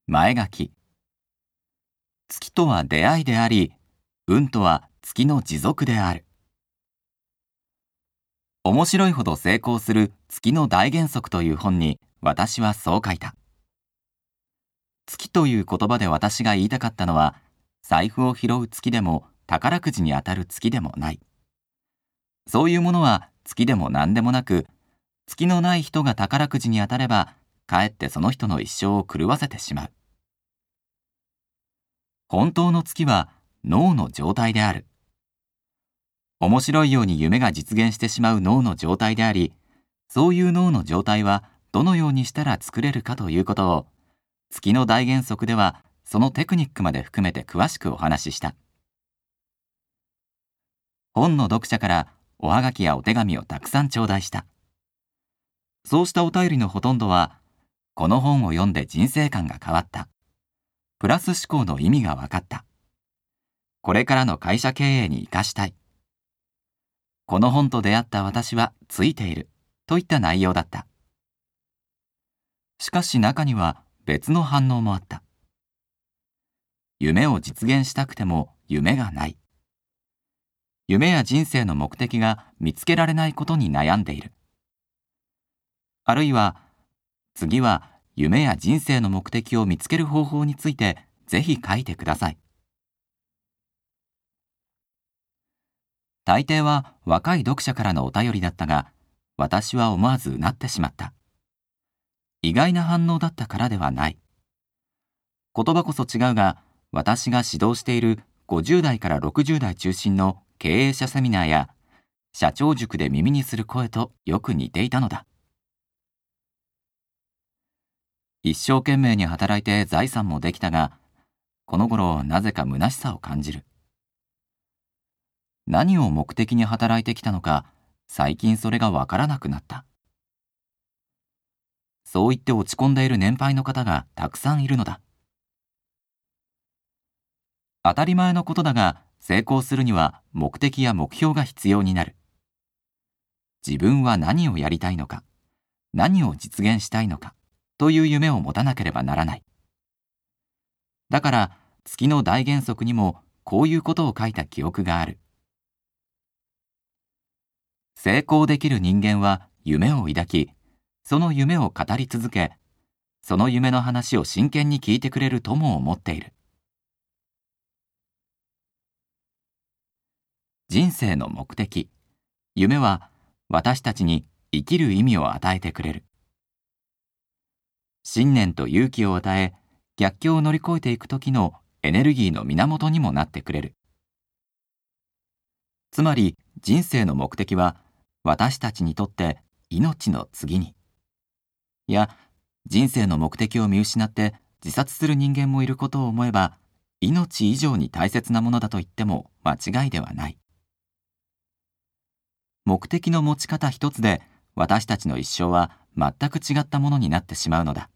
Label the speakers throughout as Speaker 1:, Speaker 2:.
Speaker 1: 前書き。月とは出会いであり、運とは月の持続である。面白いほど成功する月の大原則という本に私はそう書いた。月という言葉で私が言いたかったのは、財布を拾う月でも宝くじに当たる月でもない。そういうものは月でも何でもなく、月のない人が宝くじに当たれば、かえってその人の一生を狂わせてしまう。本当の月は脳の状態である。面白いように夢が実現してしまう脳の状態であり、そういう脳の状態はどのようにしたら作れるかということを、月の大原則ではそのテクニックまで含めて詳しくお話しした。本の読者からおはがきやお手紙をたくさん頂戴した。そうしたお便りのほとんどは、この本を読んで人生観が変わった。プラス思考の意味が分かった。これからの会社経営に生かしたい。この本と出会った私はついている。といった内容だった。しかし中には別の反応もあった。夢を実現したくても夢がない。夢や人生の目的が見つけられないことに悩んでいる。あるいは、次は夢や人生の目的を見つける方法についてぜひ書いてください。大抵は若い読者からのお便りだったが、私は思わずうなってしまった。意外な反応だったからではない。言葉こそ違うが、私が指導している50代から60代中心の経営者セミナーや社長塾で耳にする声とよく似ていたのだ。一生懸命に働いて財産もできたが、この頃なぜか虚しさを感じる。何を目的に働いてきたのか、最近それがわからなくなった。そう言って落ち込んでいる年配の方がたくさんいるのだ。当たり前のことだが、成功するには目的や目標が必要になる。自分は何をやりたいのか、何を実現したいのか、という夢を持たなければならない。だから、月の大原則にもこういうことを書いた記憶がある。成功できる人間は夢を抱き、その夢を語り続け、その夢の話を真剣に聞いてくれる友を持っている。人生の目的、夢は私たちに生きる意味を与えてくれる。信念と勇気を与え、逆境を乗り越えていく時のエネルギーの源にもなってくれる。つまり人生の目的は私たちにとって命の次に。いや、人生の目的を見失って自殺する人間もいることを思えば、命以上に大切なものだと言っても間違いではない。目的の持ち方一つで私たちの一生は全く違ったものになってしまうのだ。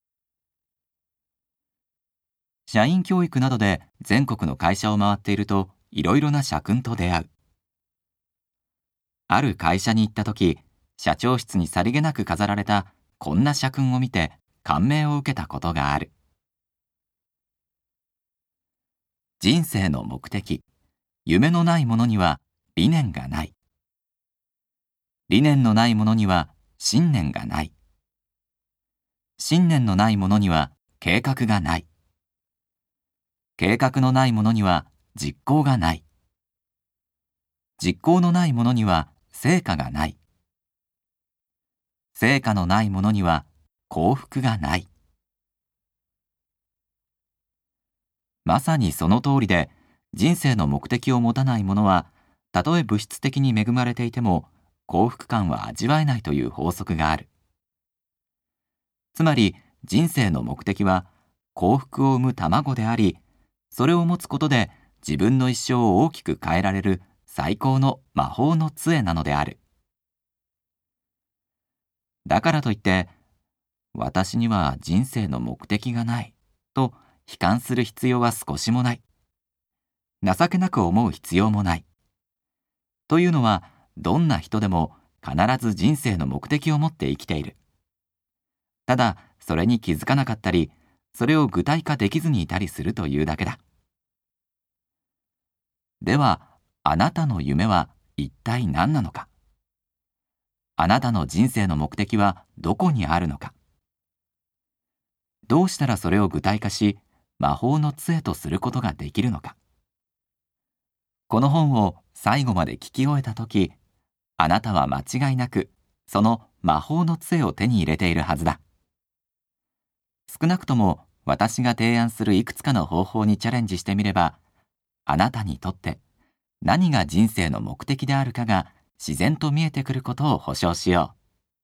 Speaker 1: 社員教育などで全国の会社を回っているといろいろな社訓と出会う。ある会社に行った時、社長室にさりげなく飾られたこんな社訓を見て感銘を受けたことがある。人生の目的、夢のないものには理念がない。理念のないものには信念がない。信念のないものには計画がない。計画のないものには実行がない。実行のないものには成果がない。成果のないものには幸福がない。まさにその通りで、人生の目的を持たない者は、たとえ物質的に恵まれていても、幸福感は味わえないという法則がある。つまり、人生の目的は幸福を生む卵であり、それを持つことで自分の一生を大きく変えられる最高の魔法の杖なのである。だからといって、私には人生の目的がない、と悲観する必要は少しもない。情けなく思う必要もない。というのは、どんな人でも必ず人生の目的を持って生きている。ただ、それに気づかなかったり、 それを具体化できずにいたりするというだけだ。では、あなたの夢は一体何なのか。あなたの人生の目的はどこにあるのか。どうしたらそれを具体化し、魔法の杖とすることができるのか。この本を最後まで聞き終えたとき、あなたは間違いなくその魔法の杖を手に入れているはずだ。少なくとも私が提案するいくつかの方法にチャレンジしてみれば、あなたにとって何が人生の目的であるかが自然と見えてくることを保証しよう。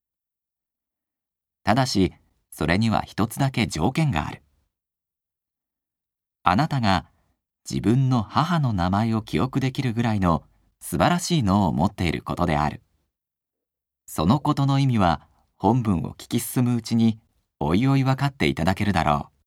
Speaker 1: ただし、それには一つだけ条件がある。あなたが自分の母の名前を記憶できるぐらいの素晴らしい脳を持っていることである。そのことの意味は本文を聞き進むうちにおいおい分かっていただけるだろう。